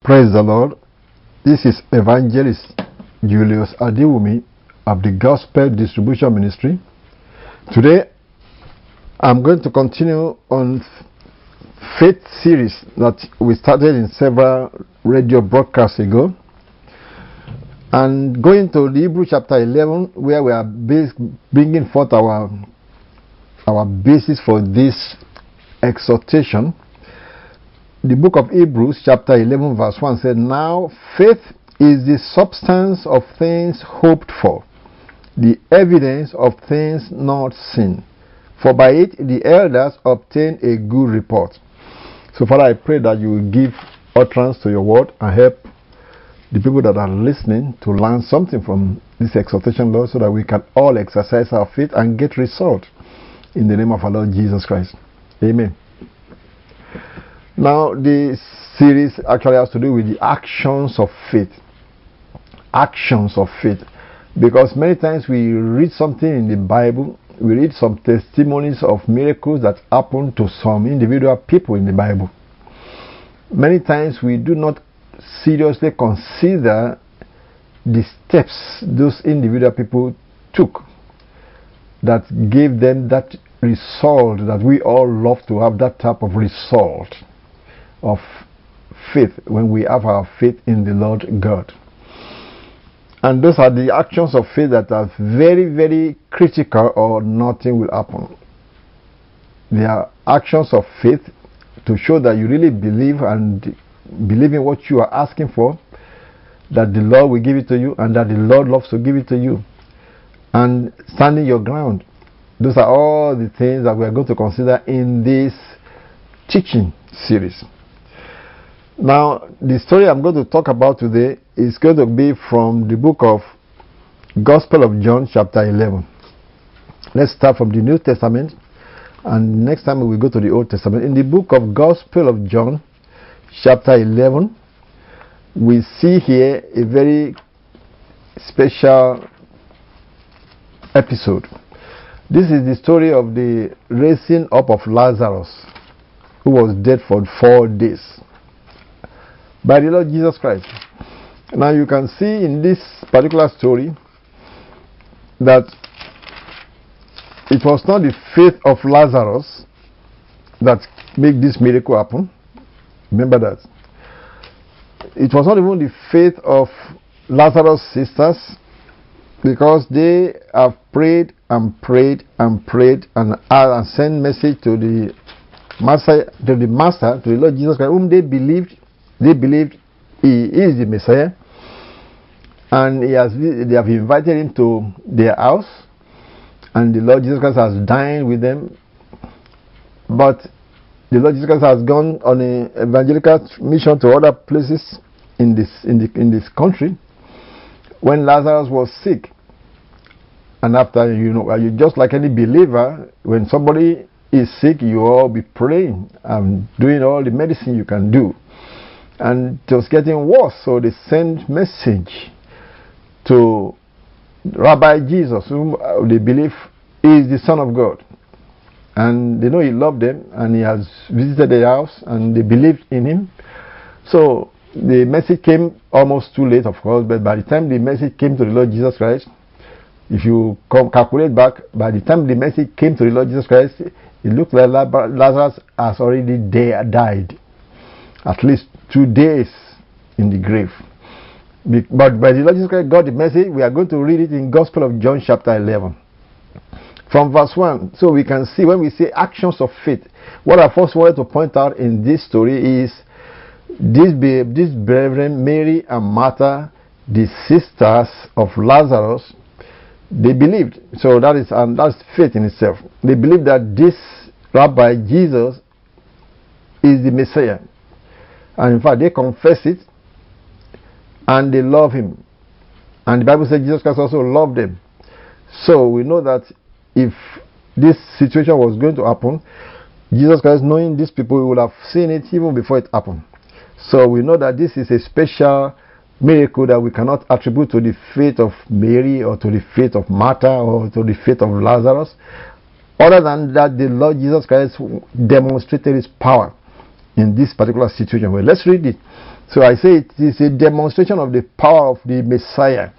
Praise the Lord. This is Evangelist Julius Adiwumi of the Gospel Distribution Ministry. Today, I'm going to continue on faith series that we started in several radio broadcasts ago, and going to Hebrews chapter 11, where we are bringing forth our basis for this exhortation. The book of Hebrews chapter 11 verse 1 said, "Now faith is the substance of things hoped for, the evidence of things not seen. For by it the elders obtained a good report." So Father, I pray that you will give utterance to your word and help the people that are listening to learn something from this exhortation, Lord, so that we can all exercise our faith and get result. In the name of our Lord Jesus Christ. Amen. Now, this series actually has to do with the actions of faith. Actions of faith. Because many times we read something in the Bible, we read some testimonies of miracles that happen to some individual people in the Bible. Many times we do not seriously consider the steps those individual people took that gave them that result that we all love to have, that type of result of faith when we have our faith in the Lord God. And those are the actions of faith that are very, very critical, or nothing will happen. They are actions of faith to show that you really believe and believe in what you are asking for, that the Lord will give it to you, and that the Lord loves to give it to you, and standing your ground. Those are all the things that we are going to consider in this teaching series. Now, the story I'm going to talk about today is going to be from the book of Gospel of John chapter 11. Let's start from the New Testament, and next time we will go to the Old Testament. In the book of Gospel of John chapter 11, we see here a very special episode. This is the story of the raising up of Lazarus, who was dead for 4 days, by the Lord Jesus Christ. Now you can see in this particular story that it was not the faith of Lazarus that made this miracle happen. Remember that. It was not even the faith of Lazarus' sisters, because they have prayed and prayed and prayed and sent message to the master, to the Lord Jesus Christ, whom they believed he is the Messiah, and they have invited him to their house, and the Lord Jesus Christ has dined with them. But the Lord Jesus Christ has gone on an evangelical mission to other places in this country when Lazarus was sick. And after, you just like any believer, when somebody is sick, you all be praying and doing all the medicine you can do. And it was getting worse, so they sent message to Rabbi Jesus, whom they believe is the Son of God. And they know he loved them, and he has visited their house, and they believed in him. So the message came almost too late, of course, but by the time the message came to the Lord Jesus Christ, if you calculate back, by the time the message came to the Lord Jesus Christ, it looked like Lazarus has already died. At least 2 days in the grave. But by the Lord Jesus Christ got the message. We are going to read it in Gospel of John chapter 11. From verse 1. So we can see when we say actions of faith. What I first wanted to point out in this story is this brethren, Mary and Martha, the sisters of Lazarus, they believed. So that's faith in itself. They believed that this Rabbi Jesus is the Messiah. And in fact, they confess it, and they love him. And the Bible says Jesus Christ also loved them. So we know that if this situation was going to happen, Jesus Christ, knowing these people, he would have seen it even before it happened. So we know that this is a special miracle that we cannot attribute to the faith of Mary, or to the faith of Martha, or to the faith of Lazarus. Other than that, the Lord Jesus Christ demonstrated his power in this particular situation. Well, let's read it. So I say it is a demonstration of the power of the Messiah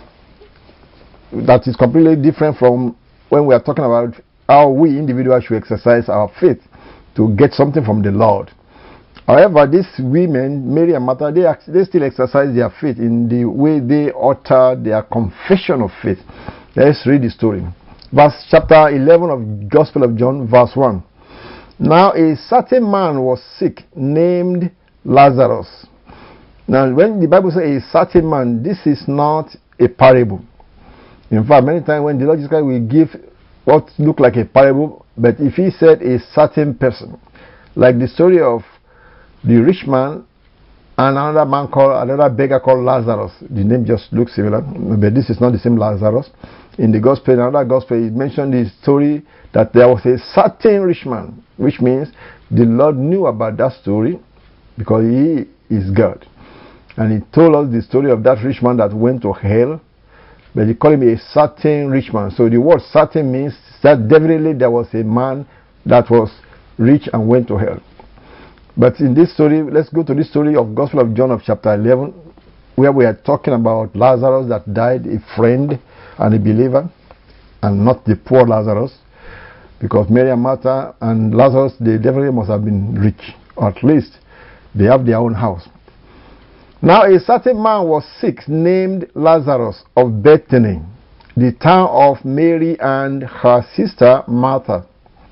that is completely different from when we are talking about how we individuals should exercise our faith to get something from the Lord. However, these women, Mary and Martha, they still exercise their faith in the way they utter their confession of faith. Let's read the story. Chapter 11 of Gospel of John, verse 1. Now a certain man was sick, named Lazarus. Now when the Bible says a certain man, this is not a parable. In fact, many times when the Lord Jesus Christ will give what look like a parable, but if he said a certain person, like the story of the rich man and another beggar called Lazarus. The name just looks similar, but this is not the same Lazarus. In the gospel, in another gospel, it mentioned the story that there was a certain rich man, which means the Lord knew about that story because he is God. And he told us the story of that rich man that went to hell, but he called him a certain rich man. So the word certain means that definitely there was a man that was rich and went to hell. But in this story, let's go to this story of Gospel of John of chapter 11, where we are talking about Lazarus that died, a friend and a believer, and not the poor Lazarus, because Mary and Martha and Lazarus, they definitely must have been rich, or at least they have their own house. Now a certain man was sick, named Lazarus of Bethany, the town of Mary and her sister Martha.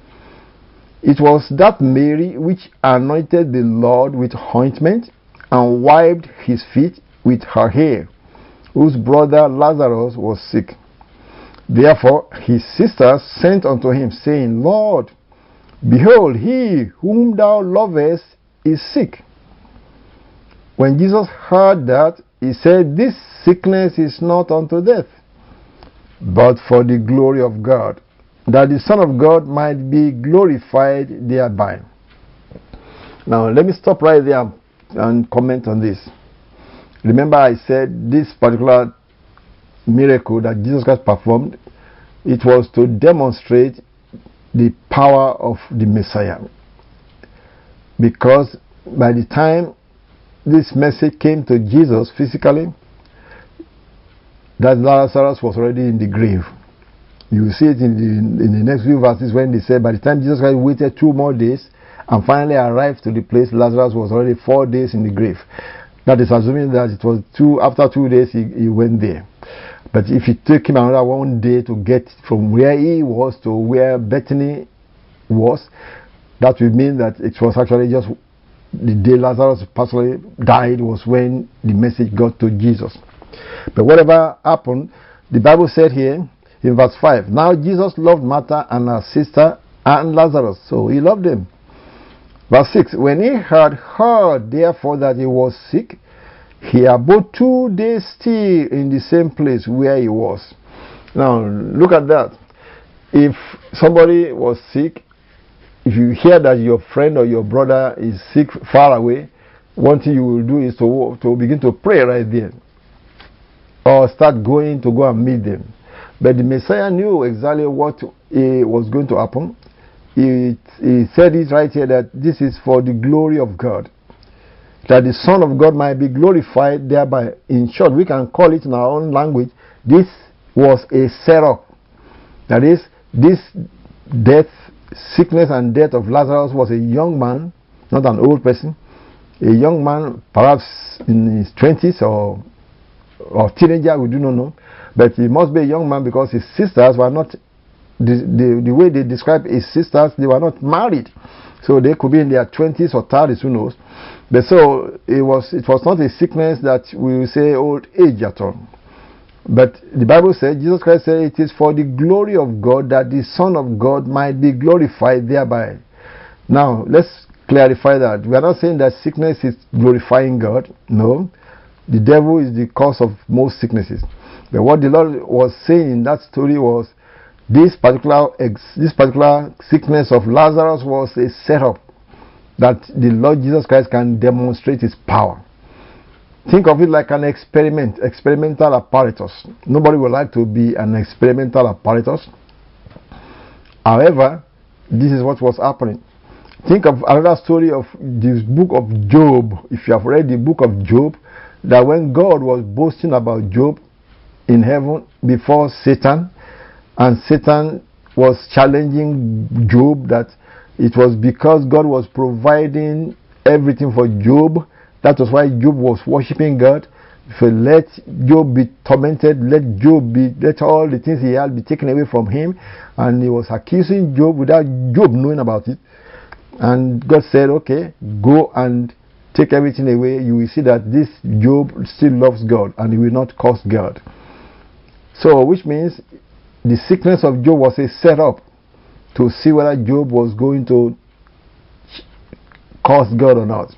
It was that Mary which anointed the Lord with ointment and wiped his feet with her hair, whose brother Lazarus was sick. Therefore his sisters sent unto him, saying, Lord, behold, he whom thou lovest is sick. When Jesus heard that, he said, This sickness is not unto death, but for the glory of God, that the Son of God might be glorified thereby. Now let me stop right there and comment on this. Remember I said this particular miracle that Jesus Christ performed, it was to demonstrate the power of the Messiah. Because by the time this message came to Jesus physically, that Lazarus was already in the grave. You will see it in the next few verses when they said, by the time Jesus Christ waited 2 more days and finally arrived to the place, Lazarus was already 4 days in the grave. That is assuming that it was after 2 days he went there. But if it took him another 1 day to get from where he was to where Bethany was, that would mean that it was actually just the day Lazarus personally died was when the message got to Jesus. But whatever happened, the Bible said here in verse 5, now Jesus loved Martha and her sister and Lazarus, so he loved them. Verse 6, when he had heard therefore that he was sick, he abode 2 days still in the same place where he was. Now look at that. If somebody was sick, if you hear that your friend or your brother is sick far away, one thing you will do is to begin to pray right there, or start going to go and meet them. But the Messiah knew exactly what was going to happen. He said it right here that this is for the glory of God, that the Son of God might be glorified thereby. In short, we can call it in our own language, this was a setup. That is, this sickness and death of Lazarus was a young man, not an old person, a young man, perhaps in his 20s or teenager, we do not know, but he must be a young man because his sisters were not, the way they describe his sisters, they were not married, so they could be in their 20s or 30s, who knows. But so it was not a sickness that we will say old age at all. But the Bible said, Jesus Christ said, it is for the glory of God, that the Son of God might be glorified thereby. Now let's clarify that. We are not saying that sickness is glorifying God. No, the devil is the cause of most sicknesses. But what the Lord was saying in that story was, this particular sickness of Lazarus was a setup that the Lord Jesus Christ can demonstrate his power. Think of it like an experimental apparatus. Nobody would like to be an experimental apparatus. However, this is what was happening. Think of another story of this book of Job. If you have read the book of Job, that when God was boasting about Job in heaven before Satan, and Satan was challenging Job that it was because God was providing everything for Job. That was why Job was worshiping God. So let Job be tormented, let all the things he had be taken away from him. And he was accusing Job without Job knowing about it. And God said, okay, go and take everything away. You will see that this Job still loves God and he will not curse God. So, which means the sickness of Job was a setup to see whether Job was going to curse God or not.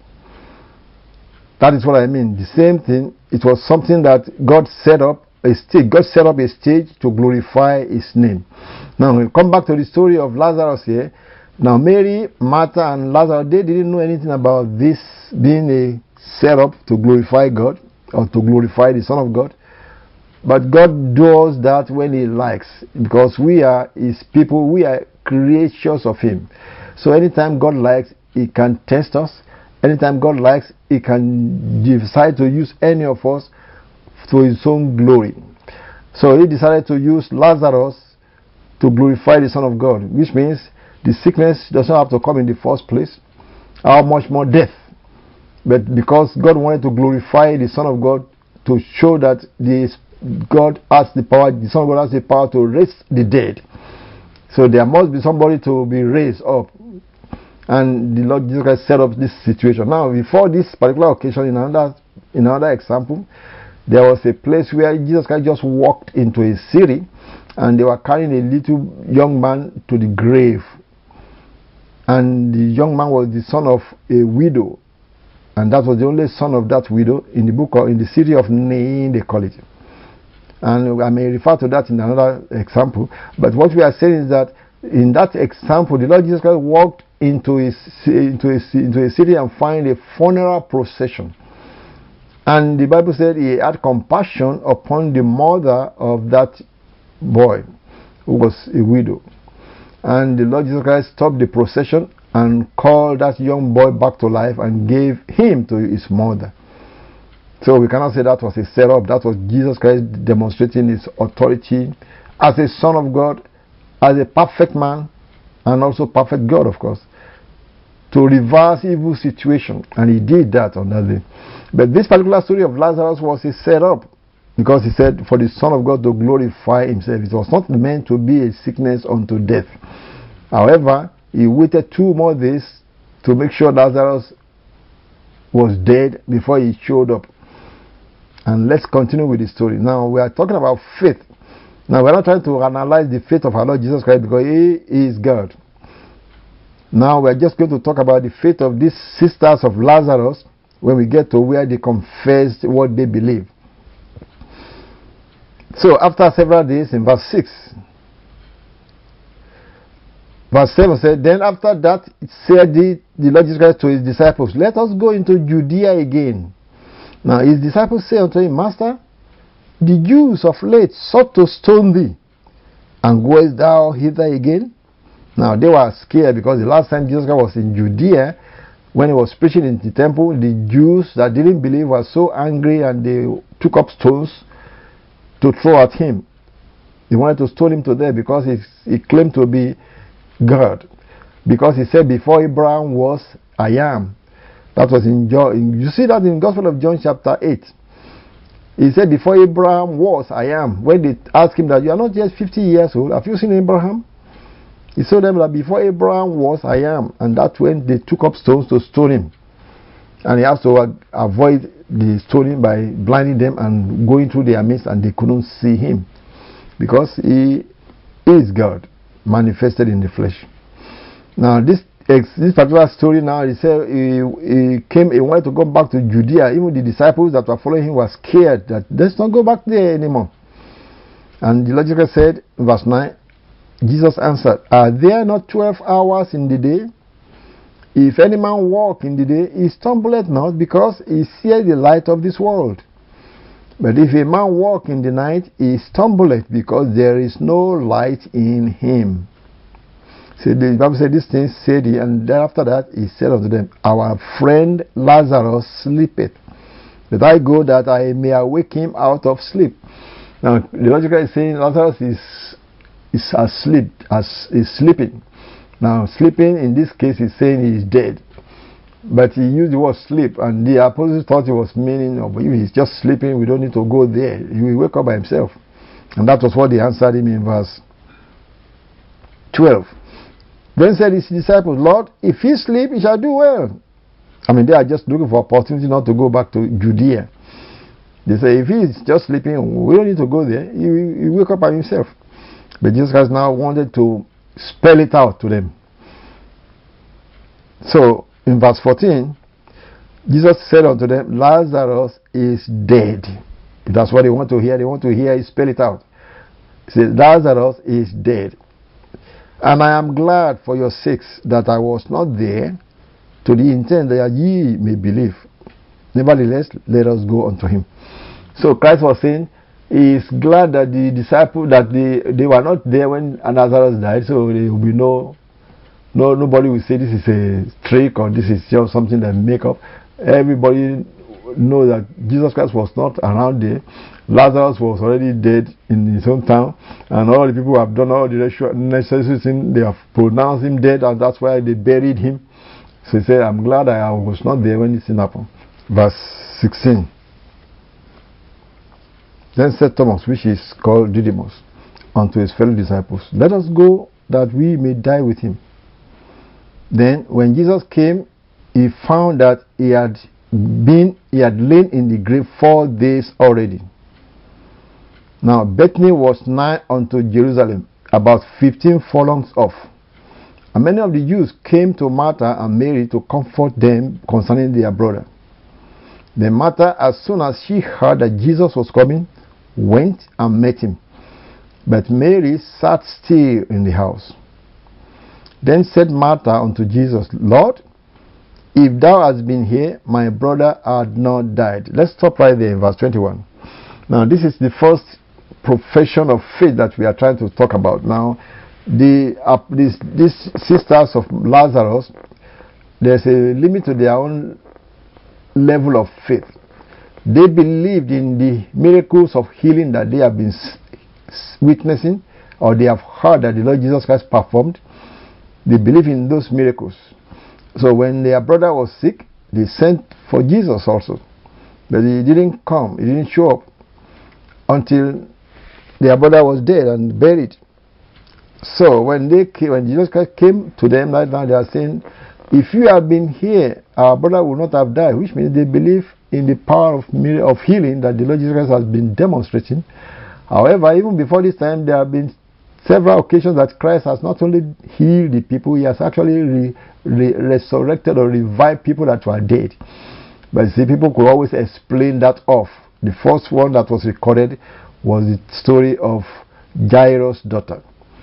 That is what I mean. The same thing, it was something that God set up a stage. God set up a stage to glorify His name. Now, we'll come back to the story of Lazarus here. Now, Mary, Martha, and Lazarus, they didn't know anything about this being a setup to glorify God or to glorify the Son of God. But God does that when He likes, because we are His people, we are creatures of Him. So anytime God likes, He can test us. Anytime God likes, He can decide to use any of us to His own glory. So He decided to use Lazarus to glorify the Son of God, which means the sickness does not have to come in the first place. How much more death? But because God wanted to glorify the Son of God, to show that God has the power, the Son of God has the power to raise the dead. So there must be somebody to be raised up. And the Lord Jesus Christ set up this situation. Now, before this particular occasion, in another example, there was a place where Jesus Christ just walked into a city, and they were carrying a little young man to the grave. And the young man was the son of a widow, and that was the only son of that widow in the city of Nain, they call it. And I may refer to that in another example. But what we are saying is that in that example, the Lord Jesus Christ walked into a city and find a funeral procession. And the Bible said He had compassion upon the mother of that boy who was a widow. And the Lord Jesus Christ stopped the procession and called that young boy back to life and gave him to his mother. So we cannot say that was a setup. That was Jesus Christ demonstrating His authority as a Son of God, as a perfect man, and also perfect God, of course, to reverse evil situation. And He did that on that day. But this particular story of Lazarus was a setup, because He said for the Son of God to glorify Himself. It was not meant to be a sickness unto death. However, He waited 2 more days to make sure Lazarus was dead before He showed up. And let's continue with the story. Now, we are talking about faith. Now, we're not trying to analyze the faith of our Lord Jesus Christ, because He is God. Now, we're just going to talk about the faith of these sisters of Lazarus when we get to where they confessed what they believe. So, after several days, in verse 6, verse 7 said, then after that, said the Lord Jesus Christ to His disciples, let us go into Judea again. Now His disciples say unto Him, Master, the Jews of late sought to stone Thee, and goest Thou hither again? Now they were scared, because the last time Jesus Christ was in Judea, when He was preaching in the temple, the Jews that didn't believe were so angry, and they took up stones to throw at Him. They wanted to stone Him to death because he claimed to be God. Because He said, before Abraham was, I am. That was in John. You see that in Gospel of John chapter 8. He said, before Abraham was, I am. When they asked Him that, you are not yet 50 years old, have you seen Abraham? He told them that before Abraham was, I am. And that's when they took up stones to stone Him. And He has to avoid the stoning by blinding them and going through their midst, and they couldn't see Him. Because He is God, manifested in the flesh. Now, this particular story now, He said he wanted to go back to Judea. Even the disciples that were following Him were scared that let's not go back there anymore. And the Lord Jesus said, verse 9, Jesus answered, are there not 12 hours in the day? If any man walk in the day, he stumbleth not, because he seeth the light of this world. But if a man walk in the night, he stumbleth, because there is no light in him. So the Bible said, these things said he, and then after that he said unto them, our friend Lazarus sleepeth, that I go that I may awake him out of sleep. Now the logical is saying Lazarus is asleep, is sleeping. Now sleeping in this case is saying he is dead. But he used the word sleep, and the apostles thought it was meaning of, if he's just sleeping, we don't need to go there. He will wake up by himself. And that was what they answered him in verse 12. Then said his disciples, Lord, if he sleep, he shall do well. I mean, they are just looking for opportunity not to go back to Judea. They say, if he is just sleeping, we don't need to go there. He will wake up by himself. But Jesus Christ now wanted to spell it out to them. So, in verse 14, Jesus said unto them, Lazarus is dead. That's what they want to hear. They want to hear you spell it out. He says, Lazarus is dead. And I am glad for your sakes that I was not there, to the intent that ye may believe. Nevertheless, let us go unto him. So Christ was saying, he is glad that the disciples, that they were not there when Lazarus died, so there will be nobody will say this is a trick or this is just something that make up. Everybody knows that Jesus Christ was not around there. Lazarus was already dead in his own town, and all the people have done all the necessary things. They have pronounced him dead, and that's why they buried him. So he said, I'm glad I was not there when this thing happened. Verse 16. Then said Thomas, which is called Didymus, unto his fellow disciples, let us go that we may die with him. Then when Jesus came, he found that he had lain in the grave 4 days already. Now Bethany was nigh unto Jerusalem, about 15 furlongs off. And many of the Jews came to Martha and Mary to comfort them concerning their brother. Then Martha, as soon as she heard that Jesus was coming, went and met him. But Mary sat still in the house. Then said Martha unto Jesus, Lord, if thou hadst been here, my brother had not died. Let's stop right there in verse 21. Now, this is the first profession of faith that we are trying to talk about. Now, these sisters of Lazarus, there's a limit to their own level of faith. They believed in the miracles of healing that they have been witnessing, or they have heard that the Lord Jesus Christ performed. They believe in those miracles. So when their brother was sick, they sent for Jesus also. But he didn't come, he didn't show up until their brother was dead and buried. So when Jesus Christ came to them right now, they are saying, if you had been here, our brother would not have died, which means they believe in the power of healing that the Lord Jesus Christ has been demonstrating. However, even before this time, there have been several occasions that Christ has not only healed the people, he has actually resurrected or revived people that were dead. But see, people could always explain that off. The first one that was recorded was the story of Jairus' daughter.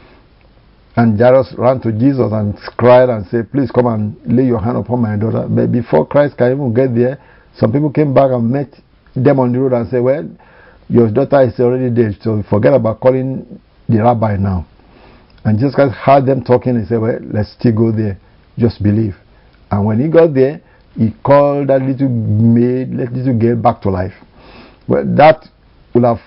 And Jairus ran to Jesus and cried and said, please come and lay your hand upon my daughter. But before Christ can even get there, some people came back and met them on the road and said, well, your daughter is already dead, so forget about calling the rabbi now. And Jesus Christ heard them talking and said, well, let's still go there, just believe. And when he got there, he called that little maid, that little girl back to life. Well, that would have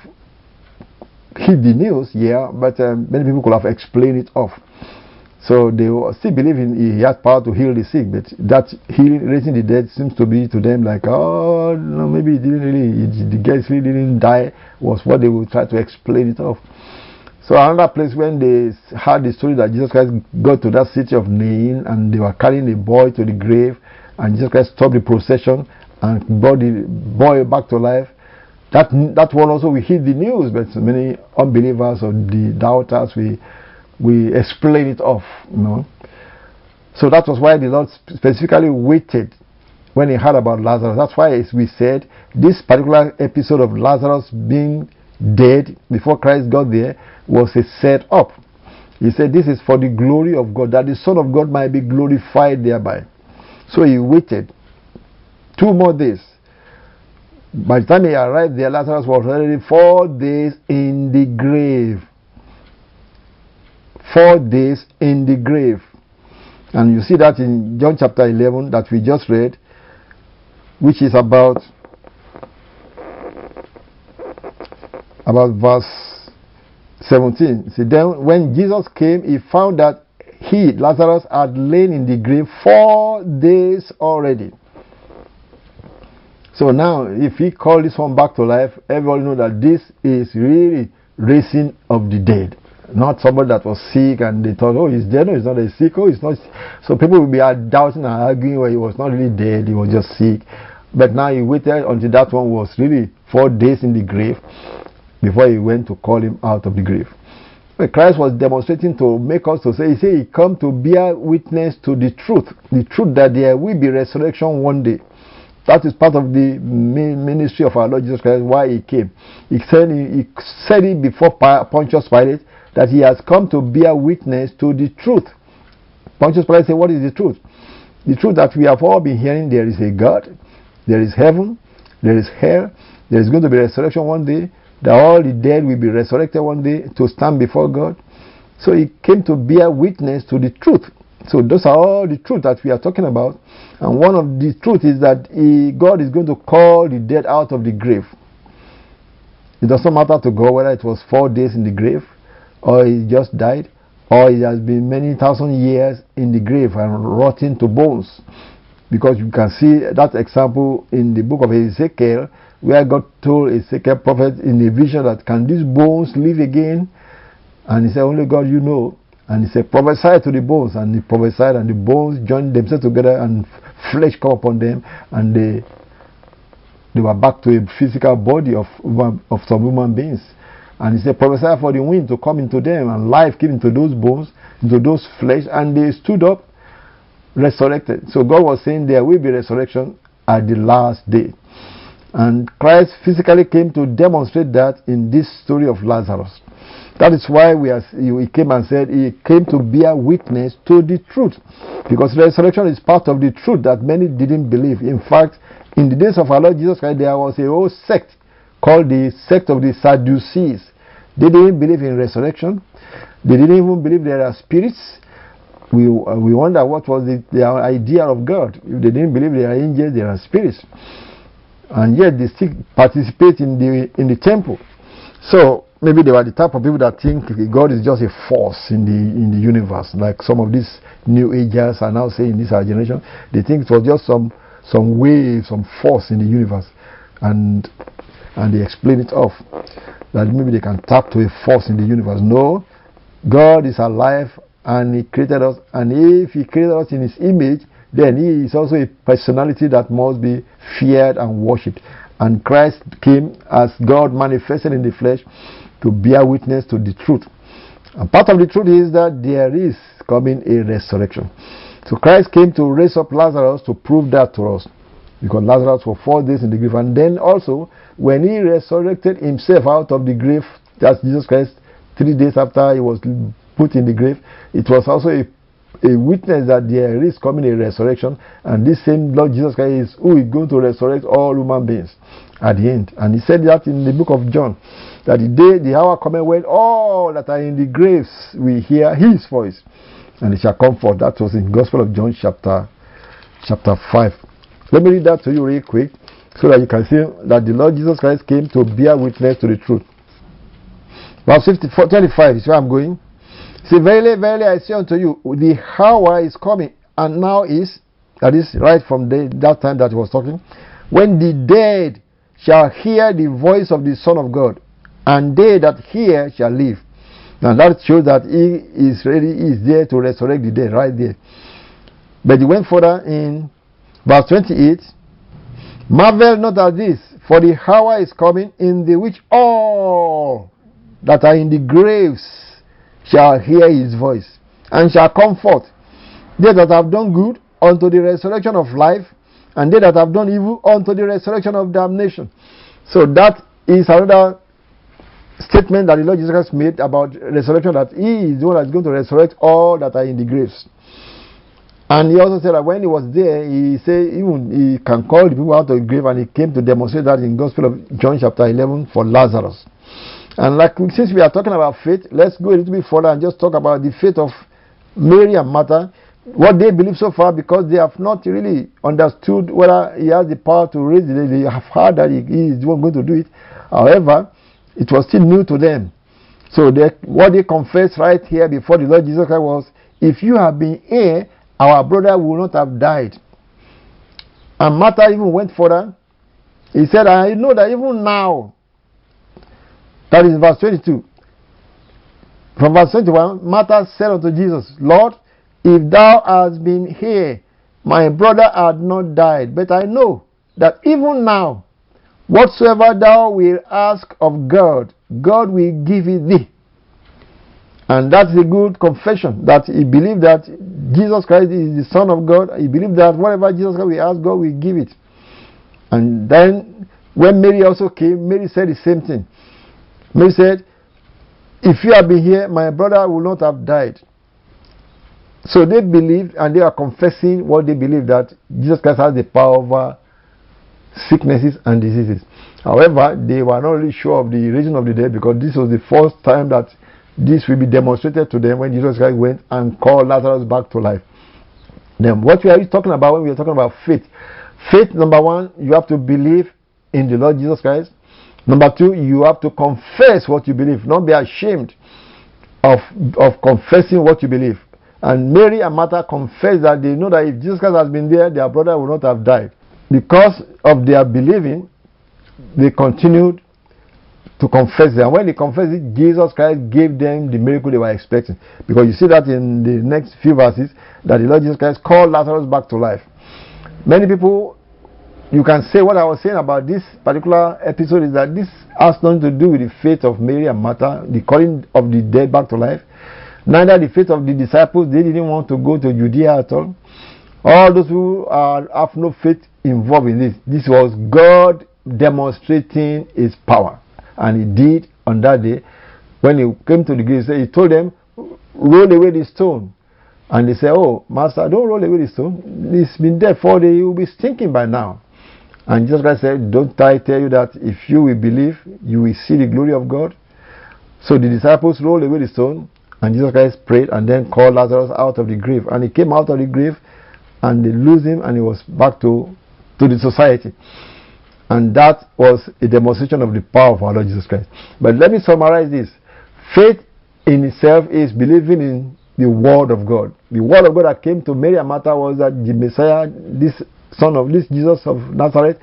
hit the news, yeah, but many people could have explained it off. So they still believe he has power to heal the sick, but that healing, raising the dead seems to be to them like, oh, no, maybe he didn't really, the guy really didn't die, was what they would try to explain it off. So another place when they heard the story that Jesus Christ got to that city of Nain and they were carrying a boy to the grave, and Jesus Christ stopped the procession and brought the boy back to life. That one also we hit the news, but many unbelievers or the doubters, we explain it off, you know. So that was why the Lord specifically waited when he heard about Lazarus. That's why, as we said, this particular episode of Lazarus being dead before Christ got there was a set up. He said this is for the glory of God, that the Son of God might be glorified thereby. So he waited 2 more days. By the time he arrived there, Lazarus was already 4 days in the grave. 4 days in the grave. And you see that in John chapter 11 that we just read, which is about verse 17. See, then when Jesus came, he found that Lazarus, had lain in the grave 4 days already. So now, if he called this one back to life, everybody knows that this is really raising of the dead. Not somebody that was sick and they thought, oh, he's dead. No, he's not sick. Oh, he's not. So people will be doubting and arguing where he was not really dead, he was just sick. But now he waited until that one was really 4 days in the grave before he went to call him out of the grave. But Christ was demonstrating to make us to say, he said he come to bear witness to the truth that there will be resurrection one day. That is part of the ministry of our Lord Jesus Christ, why he came. He said it before Pontius Pilate that he has come to bear witness to the truth. Pontius Pilate said, what is the truth? The truth that we have all been hearing, there is a God, there is heaven, there is hell, there is going to be resurrection one day, that all the dead will be resurrected one day to stand before God. So he came to bear witness to the truth. So those are all the truth that we are talking about. And one of the truth is that God is going to call the dead out of the grave. It doesn't matter to God whether it was 4 days in the grave, or he just died, or he has been many thousand years in the grave and rotting to bones. Because you can see that example in the book of Ezekiel, where God told Ezekiel prophet in a vision that, can these bones live again? And he said, only God you know. And he said, prophesy to the bones. And he prophesied, and the bones joined themselves together, and flesh come upon them, and they were back to a physical body of some human beings. And he said, prophesy for the wind to come into them, and life came into those bones, into those flesh, and they stood up, resurrected. So God was saying there will be resurrection at the last day. And Christ physically came to demonstrate that in this story of Lazarus. That is why he came and said he came to bear witness to the truth. Because resurrection is part of the truth that many didn't believe. In fact, in the days of our Lord Jesus Christ, there was a whole sect called the sect of the Sadducees. They didn't believe in resurrection. They didn't even believe there are spirits. We wonder what was their idea of God. If they didn't believe there are angels, there are spirits. And yet they still participate in the temple. So maybe they were the type of people that think God is just a force in the universe, like some of these new agers are now saying in this our generation. They think it was just some wave, some force in the universe, and they explain it off that maybe they can tap to a force in the universe. No, God is alive and he created us, and if he created us in his image, then he is also a personality that must be feared and worshipped. And Christ came as God manifested in the flesh to bear witness to the truth. And part of the truth is that there is coming a resurrection. So Christ came to raise up Lazarus to prove that to us. Because Lazarus was 4 days in the grave. And then also, when he resurrected himself out of the grave, that's Jesus Christ, 3 days after he was put in the grave, it was also a witness that there is coming a resurrection, and this same Lord Jesus Christ is who is going to resurrect all human beings at the end. And he said that in the book of John, that the hour coming when all that are in the graves will hear his voice, and it shall come forth. That was in Gospel of John chapter 5. Let me read that to you real quick, so that you can see that the Lord Jesus Christ came to bear witness to the truth. Verse 25 is where I'm going. See, verily, verily, I say unto you, the hour is coming, and now is, that is right from that time that he was talking, when the dead shall hear the voice of the Son of God, and they that hear shall live. Now that shows that he is ready, he is there to resurrect the dead, right there. But he went further in verse 28, marvel not at this, for the hour is coming, in the which all that are in the graves shall hear his voice, and shall come forth. They that have done good unto the resurrection of life, and they that have done evil unto the resurrection of damnation. So that is another statement that the Lord Jesus Christ made about resurrection, that he is the one that is going to resurrect all that are in the graves. And he also said that when he was there, he said even he can call the people out of the grave, and he came to demonstrate that in Gospel of John chapter 11 for Lazarus. And like since we are talking about faith, let's go a little bit further and just talk about the faith of Mary and Martha, what they believe so far, because they have not really understood whether he has the power to raise the dead. They have heard that he is the one going to do it. However, it was still new to them. So what they confessed right here before the Lord Jesus Christ was, if you had been here, our brother would not have died. And Martha even went further. He said, I know that even now, that is verse 22. From verse 21, Martha said unto Jesus, Lord, if thou hadst been here, my brother had not died. But I know that even now, whatsoever thou wilt ask of God, God will give it thee. And that's a good confession, that he believed that Jesus Christ is the Son of God. He believed that whatever Jesus Christ will ask, God will give it. And then when Mary also came, Mary said the same thing. Mary said, if you had been here, my brother would not have died. So they believed, and they are confessing what they believe, that Jesus Christ has the power over sicknesses and diseases. However, they were not really sure of the raising of the dead, because this was the first time that this will be demonstrated to them when Jesus Christ went and called Lazarus back to life. Then what we are talking about when we are talking about faith? Faith, number one, you have to believe in the Lord Jesus Christ. Number two, you have to confess what you believe. Not be ashamed of confessing what you believe. And Mary and Martha confessed that they know that if Jesus Christ has been there, their brother would not have died. Because of their believing, they continued to confess it. And when they confessed it, Jesus Christ gave them the miracle they were expecting. Because you see that in the next few verses, that the Lord Jesus Christ called Lazarus back to life. Many people, you can say what I was saying about this particular episode is that this has nothing to do with the faith of Mary and Martha, the calling of the dead back to life. Neither the faith of the disciples. They didn't want to go to Judea at all. All those who have no faith involved in this. This was God demonstrating his power. And he did on that day. When he came to the grave, he told them, roll away the stone. And they said, oh, Master, don't roll away the stone. It's been there 4 days. You will be stinking by now. And Jesus Christ said, don't I tell you that if you will believe, you will see the glory of God? So the disciples rolled away the stone. And Jesus Christ prayed and then called Lazarus out of the grave. And he came out of the grave and they loosed him and he was back to the society. And that was a demonstration of the power of our Lord Jesus Christ. But let me summarize this. Faith in itself is believing in the Word of God. The Word of God that came to Mary and Martha was that the Messiah, this Son of this Jesus of Nazareth,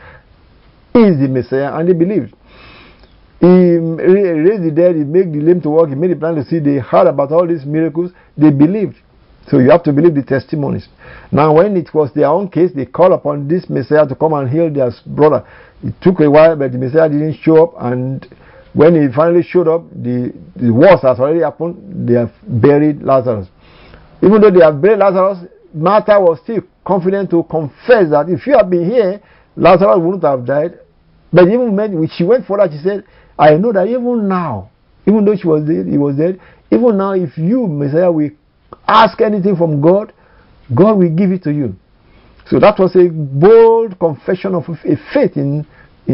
is the Messiah, and they believed. He raised the dead, he made the lame to walk, he made the blind to see. They heard about all these miracles, they believed. So you have to believe the testimonies. Now when it was their own case, they called upon this Messiah to come and heal their brother. It took a while, but the Messiah didn't show up, and when he finally showed up, the worst has already happened. They have buried Lazarus. Even though they have buried Lazarus, Martha was still confident to confess that if you had been here, Lazarus wouldn't have died. But even when she went further, she said, I know that even now, even though she was dead, he was dead, even now if you, Messiah, will ask anything from God, God will give it to you. So that was a bold confession of a faith in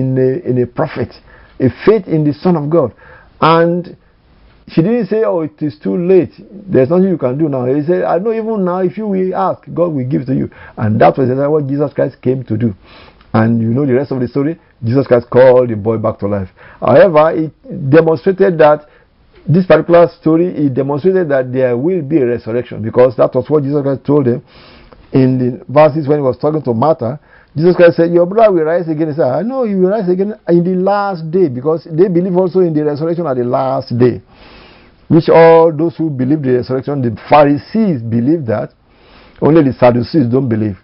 a prophet, a faith in the Son of God. And she didn't say, oh, it is too late, there's nothing you can do now. He said, I know even now if you will ask, God will give it to you. And that was exactly what Jesus Christ came to do. And you know the rest of the story. Jesus Christ called the boy back to life. However, it demonstrated that this particular story, it demonstrated that there will be a resurrection, because that was what Jesus Christ told them in the verses when he was talking to Martha. Jesus Christ said, your brother will rise again. He said, I know he will rise again in the last day, because they believe also in the resurrection at the last day, which all those who believe the resurrection, the Pharisees believe that, only the Sadducees don't believe.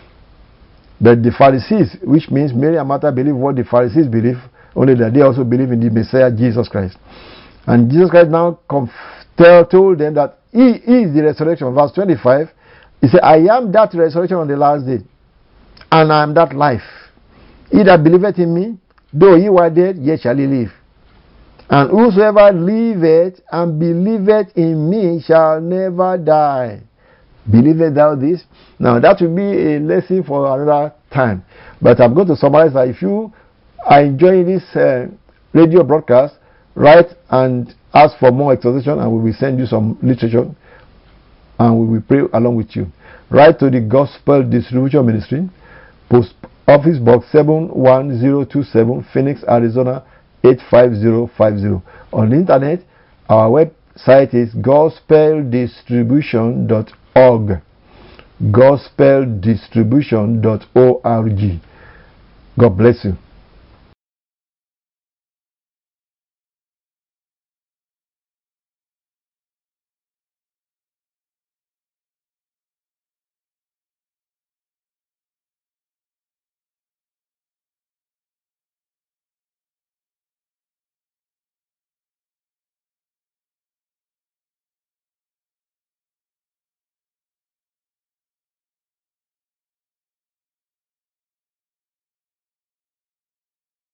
But the Pharisees, which means Mary and Martha, believe what the Pharisees believe, only that they also believe in the Messiah, Jesus Christ. And Jesus Christ now told them that he is the resurrection. Verse 25, he said, I am that resurrection on the last day, and I am that life. He that believeth in me, though he were dead, yet shall he live. And whosoever liveth and believeth in me shall never die. Believest thou this? Now that will be a lesson for another time. But I'm going to summarize that if you are enjoying this radio broadcast, Write and ask for more exposition, and we will send you some literature, and we will pray along with you. Write to the Gospel Distribution Ministry, Post Office Box 71027, Phoenix, Arizona 85050. On the internet, our website is gospeldistribution.org. gospeldistribution.org. God bless you.